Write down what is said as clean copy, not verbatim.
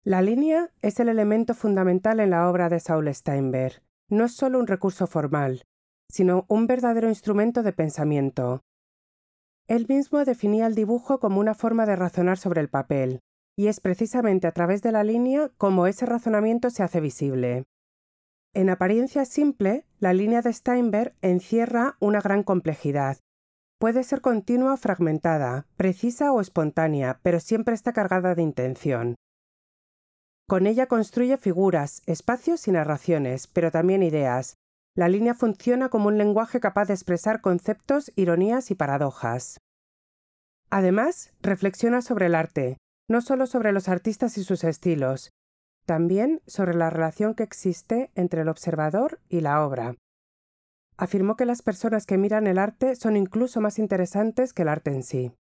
La línea es el elemento fundamental en la obra de Saul Steinberg. No es solo un recurso formal, sino un verdadero instrumento de pensamiento. Él mismo definía el dibujo como una forma de razonar sobre el papel, y es precisamente a través de la línea como ese razonamiento se hace visible. En apariencia simple, la línea de Steinberg encierra una gran complejidad. Puede ser continua o fragmentada, precisa o espontánea, pero siempre está cargada de intención. Con ella construye figuras, espacios y narraciones, pero también ideas. La línea funciona como un lenguaje capaz de expresar conceptos, ironías y paradojas. Además, reflexiona sobre el arte, no solo sobre los artistas y sus estilos, también sobre la relación que existe entre el observador y la obra. Afirmó que las personas que miran el arte son incluso más interesantes que el arte en sí.